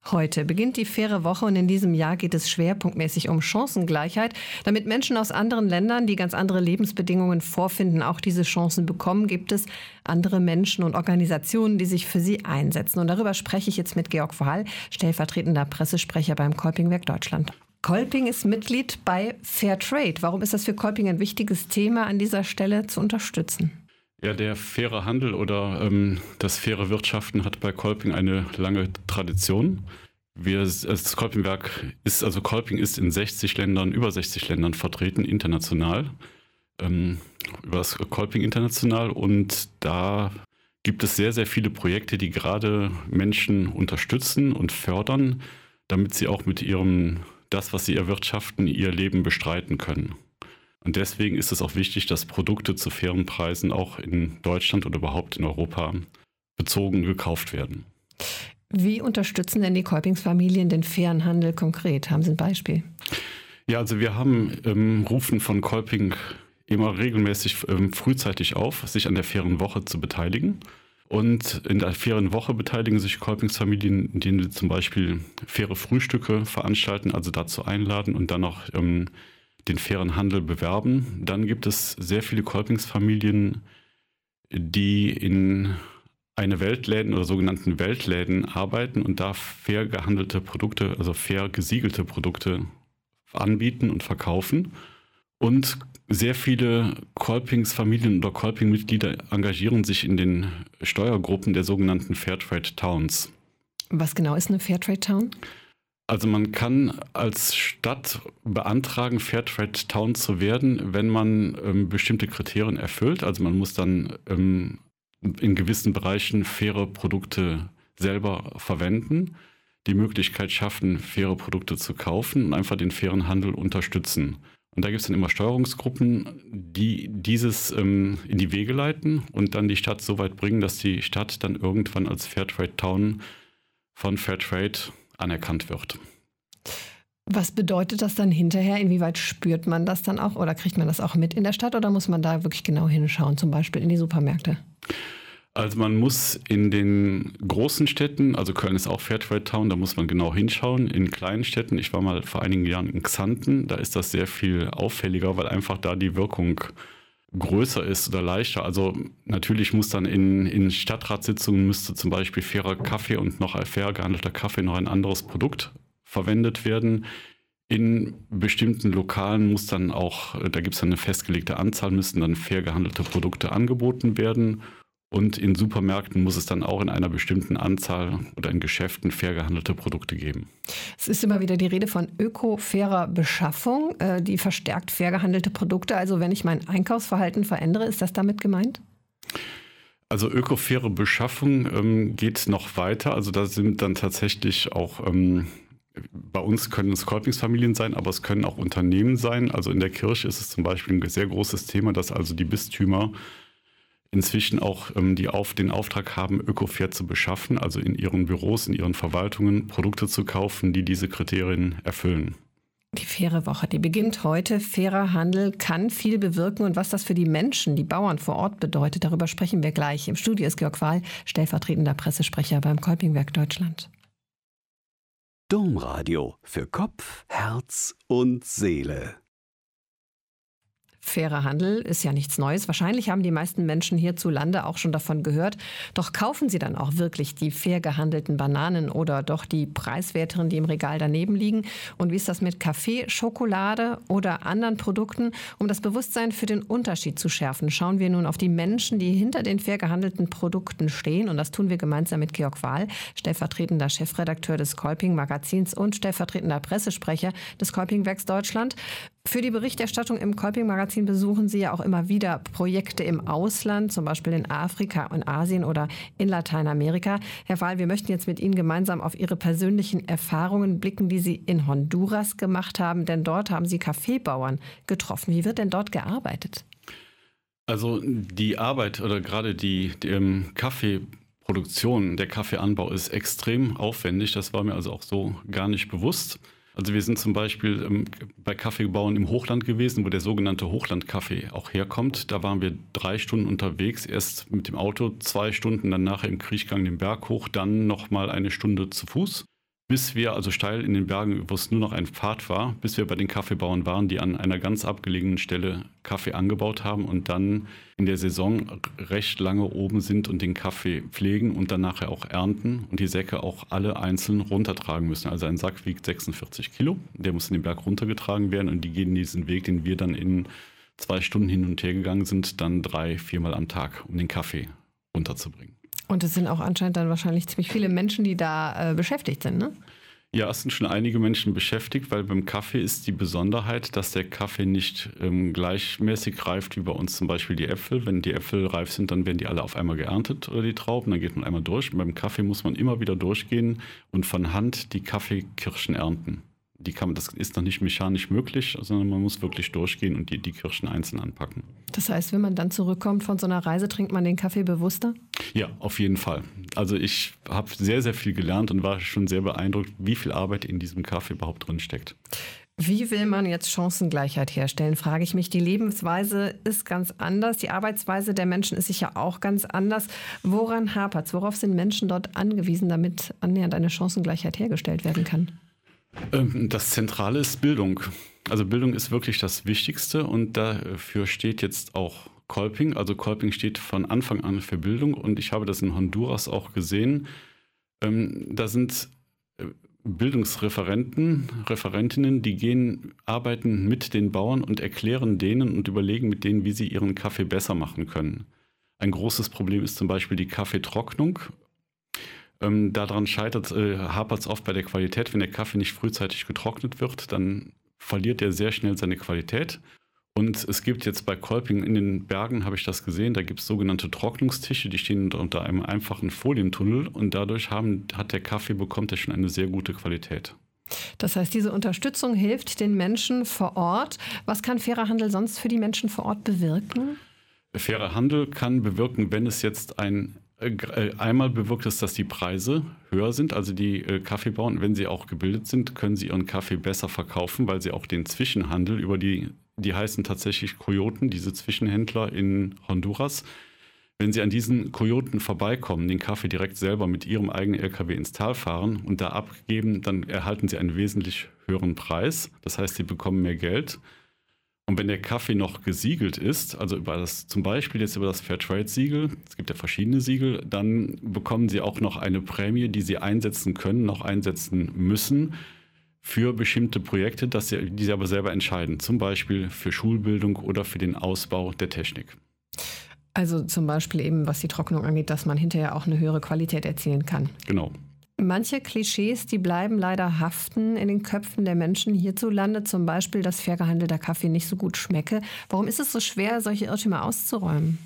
Heute beginnt die faire Woche und in diesem Jahr geht es schwerpunktmäßig um Chancengleichheit, damit Menschen aus anderen Ländern, die ganz andere Lebensbedingungen vorfinden, auch diese Chancen bekommen, gibt es andere Menschen und Organisationen, die sich für sie einsetzen. Und darüber spreche ich jetzt mit Georg Wahl, stellvertretender Pressesprecher beim Kolpingwerk Deutschland. Kolping ist Mitglied bei Fairtrade. Warum ist das für Kolping ein wichtiges Thema, an dieser Stelle zu unterstützen? Ja, der faire Handel oder das faire Wirtschaften hat bei Kolping eine lange Tradition. Das Kolpingwerk ist, also Kolping ist in 60 Ländern, über 60 Ländern vertreten, international, über das Kolping International. Und da gibt es sehr, sehr viele Projekte, die gerade Menschen unterstützen und fördern, damit sie auch mit das, was sie erwirtschaften, ihr Leben bestreiten können. Und deswegen ist es auch wichtig, dass Produkte zu fairen Preisen auch in Deutschland oder überhaupt in Europa bezogen gekauft werden. Wie unterstützen denn die Kolpingsfamilien den fairen Handel konkret? Haben Sie ein Beispiel? Ja, also wir rufen von Kolping immer regelmäßig frühzeitig auf, sich an der fairen Woche zu beteiligen. Und in der fairen Woche beteiligen sich Kolpingsfamilien, indem sie zum Beispiel faire Frühstücke veranstalten, also dazu einladen und dann noch den fairen Handel bewerben. Dann gibt es sehr viele Kolpingsfamilien, die in eine Weltläden oder sogenannten Weltläden arbeiten und da fair gehandelte Produkte, also fair gesiegelte Produkte anbieten und verkaufen. Und sehr viele Kolpingsfamilien oder Kolping-Mitglieder engagieren sich in den Steuergruppen der sogenannten Fairtrade Towns. Was genau ist eine Fairtrade Town? Also man kann als Stadt beantragen, Fairtrade Town zu werden, wenn man bestimmte Kriterien erfüllt. Also man muss dann in gewissen Bereichen faire Produkte selber verwenden, die Möglichkeit schaffen, faire Produkte zu kaufen und einfach den fairen Handel unterstützen. Und da gibt es dann immer Steuerungsgruppen, die dieses in die Wege leiten und dann die Stadt so weit bringen, dass die Stadt dann irgendwann als Fairtrade Town von Fairtrade anerkannt wird. Was bedeutet das dann hinterher? Inwieweit spürt man das dann auch oder kriegt man das auch mit in der Stadt oder muss man da wirklich genau hinschauen, zum Beispiel in die Supermärkte? Also man muss in den großen Städten, also Köln ist auch Fairtrade Town, da muss man genau hinschauen. In kleinen Städten, ich war mal vor einigen Jahren in Xanten, da ist das sehr viel auffälliger, weil einfach da die Wirkung größer ist oder leichter. Also natürlich muss dann in Stadtratssitzungen müsste zum Beispiel fairer Kaffee und noch fair gehandelter Kaffee noch ein anderes Produkt verwendet werden. In bestimmten Lokalen muss dann auch, da gibt es dann eine festgelegte Anzahl, müssen dann fair gehandelte Produkte angeboten werden. Und in Supermärkten muss es dann auch in einer bestimmten Anzahl oder in Geschäften fair gehandelte Produkte geben. Es ist immer wieder die Rede von öko-fairer Beschaffung, die verstärkt fair gehandelte Produkte. Also wenn ich mein Einkaufsverhalten verändere, ist das damit gemeint? Also öko-faire Beschaffung geht noch weiter. Also da sind dann tatsächlich auch, bei uns können es Kolpingsfamilien sein, aber es können auch Unternehmen sein. Also in der Kirche ist es zum Beispiel ein sehr großes Thema, dass also die Bistümer inzwischen auch den Auftrag haben, ökofair zu beschaffen, also in ihren Büros, in ihren Verwaltungen Produkte zu kaufen, die diese Kriterien erfüllen. Die faire Woche, die beginnt heute. Fairer Handel kann viel bewirken und was das für die Menschen, die Bauern vor Ort bedeutet, darüber sprechen wir gleich. Im Studio ist Georg Wahl, stellvertretender Pressesprecher beim Kolpingwerk Deutschland. Domradio für Kopf, Herz und Seele. Fairer Handel ist ja nichts Neues. Wahrscheinlich haben die meisten Menschen hierzulande auch schon davon gehört. Doch kaufen sie dann auch wirklich die fair gehandelten Bananen oder doch die preiswerteren, die im Regal daneben liegen? Und wie ist das mit Kaffee, Schokolade oder anderen Produkten? Um das Bewusstsein für den Unterschied zu schärfen, schauen wir nun auf die Menschen, die hinter den fair gehandelten Produkten stehen. Und das tun wir gemeinsam mit Georg Wahl, stellvertretender Chefredakteur des Kolping-Magazins und stellvertretender Pressesprecher des Kolpingwerks Deutschland. Für die Berichterstattung im Kolping-Magazin besuchen Sie ja auch immer wieder Projekte im Ausland, zum Beispiel in Afrika und Asien oder in Lateinamerika. Herr Wahl, wir möchten jetzt mit Ihnen gemeinsam auf Ihre persönlichen Erfahrungen blicken, die Sie in Honduras gemacht haben, denn dort haben Sie Kaffeebauern getroffen. Wie wird denn dort gearbeitet? Also die Arbeit oder gerade die Kaffeeproduktion, der Kaffeeanbau ist extrem aufwendig. Das war mir also auch so gar nicht bewusst. Also wir sind zum Beispiel bei Kaffeebauern im Hochland gewesen, wo der sogenannte Hochlandkaffee auch herkommt. Da waren wir 3 Stunden unterwegs, erst mit dem Auto 2 Stunden, dann nachher im Kriechgang den Berg hoch, dann nochmal 1 Stunde zu Fuß. bis wir, also steil in den Bergen, wo es nur noch ein Pfad war, bis wir bei den Kaffeebauern waren, die an einer ganz abgelegenen Stelle Kaffee angebaut haben und dann in der Saison recht lange oben sind und den Kaffee pflegen und dann nachher auch ernten und die Säcke auch alle einzeln runtertragen müssen. Also ein Sack wiegt 46 Kilo, der muss in den Berg runtergetragen werden und die gehen diesen Weg, den wir dann in 2 Stunden hin und her gegangen sind, dann 3-4 Mal am Tag, um den Kaffee runterzubringen. Und es sind auch anscheinend dann wahrscheinlich ziemlich viele Menschen, die da beschäftigt sind, ne? Ja, es sind schon einige Menschen beschäftigt, weil beim Kaffee ist die Besonderheit, dass der Kaffee nicht gleichmäßig reift wie bei uns zum Beispiel die Äpfel. Wenn die Äpfel reif sind, dann werden die alle auf einmal geerntet oder die Trauben, dann geht man einmal durch. Und beim Kaffee muss man immer wieder durchgehen und von Hand die Kaffeekirschen ernten. Das ist noch nicht mechanisch möglich, sondern man muss wirklich durchgehen und die Kirschen einzeln anpacken. Das heißt, wenn man dann zurückkommt von so einer Reise, trinkt man den Kaffee bewusster? Ja, auf jeden Fall. Also ich habe sehr, sehr viel gelernt und war schon sehr beeindruckt, wie viel Arbeit in diesem Kaffee überhaupt drin steckt. Wie will man jetzt Chancengleichheit herstellen, frage ich mich. Die Lebensweise ist ganz anders, die Arbeitsweise der Menschen ist sicher auch ganz anders. Woran hapert es? Worauf sind Menschen dort angewiesen, damit annähernd eine Chancengleichheit hergestellt werden kann? Das Zentrale ist Bildung. Also Bildung ist wirklich das Wichtigste und dafür steht jetzt auch Kolping. Also Kolping steht von Anfang an für Bildung und ich habe das in Honduras auch gesehen. Da sind Bildungsreferentinnen, die arbeiten mit den Bauern und erklären denen und überlegen mit denen, wie sie ihren Kaffee besser machen können. Ein großes Problem ist zum Beispiel die Kaffeetrocknung. Daran hapert es oft bei der Qualität. Wenn der Kaffee nicht frühzeitig getrocknet wird, dann verliert er sehr schnell seine Qualität. Und es gibt jetzt bei Kolping in den Bergen, habe ich das gesehen, da gibt es sogenannte Trocknungstische, die stehen unter einem einfachen Folientunnel und dadurch bekommt er schon eine sehr gute Qualität. Das heißt, diese Unterstützung hilft den Menschen vor Ort. Was kann fairer Handel sonst für die Menschen vor Ort bewirken? Fairer Handel kann bewirken, wenn es jetzt einmal bewirkt es, dass die Preise höher sind, also die Kaffeebauern, wenn sie auch gebildet sind, können sie ihren Kaffee besser verkaufen, weil sie auch den Zwischenhandel über die heißen tatsächlich Kojoten, diese Zwischenhändler in Honduras, wenn sie an diesen Kojoten vorbeikommen, den Kaffee direkt selber mit ihrem eigenen LKW ins Tal fahren und da abgeben, dann erhalten sie einen wesentlich höheren Preis, das heißt, sie bekommen mehr Geld. Und wenn der Kaffee noch gesiegelt ist, also zum Beispiel jetzt über das Fairtrade-Siegel, es gibt ja verschiedene Siegel, dann bekommen Sie auch noch eine Prämie, die Sie einsetzen können, noch einsetzen müssen für bestimmte Projekte, die Sie aber selber entscheiden. Zum Beispiel für Schulbildung oder für den Ausbau der Technik. Also zum Beispiel eben, was die Trocknung angeht, dass man hinterher auch eine höhere Qualität erzielen kann. Genau. Manche Klischees, die bleiben leider haften in den Köpfen der Menschen hierzulande. Zum Beispiel, dass fair gehandelter Kaffee nicht so gut schmecke. Warum ist es so schwer, solche Irrtümer auszuräumen?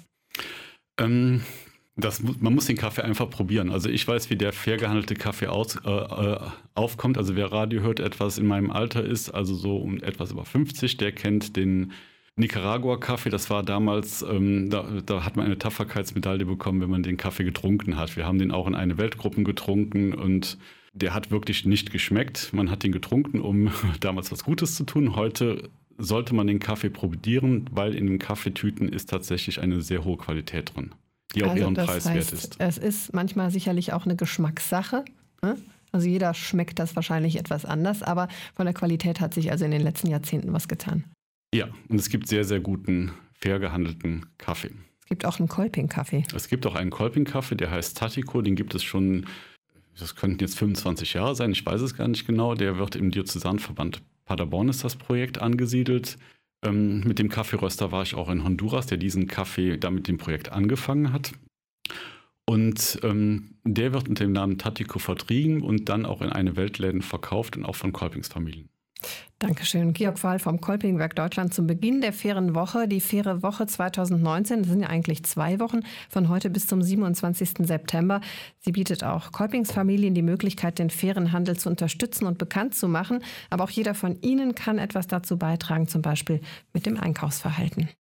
Man muss den Kaffee einfach probieren. Also ich weiß, wie der fair gehandelte Kaffee aufkommt. Also wer Radio hört, etwas in meinem Alter ist, also so um etwas über 50, der kennt den Nicaragua-Kaffee. Das war damals, da hat man eine Tapferkeitsmedaille bekommen, wenn man den Kaffee getrunken hat. Wir haben den auch in eine Weltgruppe getrunken und der hat wirklich nicht geschmeckt. Man hat den getrunken, um damals was Gutes zu tun. Heute sollte man den Kaffee probieren, weil in den Kaffeetüten ist tatsächlich eine sehr hohe Qualität drin, die auch ihren Preis wert ist. Es ist manchmal sicherlich auch eine Geschmackssache, ne? Also jeder schmeckt das wahrscheinlich etwas anders, aber von der Qualität hat sich also in den letzten Jahrzehnten was getan. Ja, und es gibt sehr, sehr guten, fair gehandelten Kaffee. Es gibt auch einen Kolping-Kaffee. Es gibt auch einen Kolping-Kaffee, der heißt Tatico, den gibt es schon, das könnten jetzt 25 Jahre sein, ich weiß es gar nicht genau. Der wird im Diözesanverband Paderborn ist das Projekt angesiedelt. Mit dem Kaffeeröster war ich auch in Honduras, der diesen Kaffee da mit dem Projekt angefangen hat. Und der wird unter dem Namen Tatico vertrieben und dann auch in eine Weltläden verkauft und auch von Kolpings Familien. Dankeschön. Georg Fahl vom Kolpingwerk Deutschland zum Beginn der fairen Woche. Die faire Woche 2019, das sind ja eigentlich 2 Wochen, von heute bis zum 27. September. Sie bietet auch Kolpings Familien die Möglichkeit, den fairen Handel zu unterstützen und bekannt zu machen. Aber auch jeder von Ihnen kann etwas dazu beitragen, zum Beispiel mit dem Einkaufsverhalten.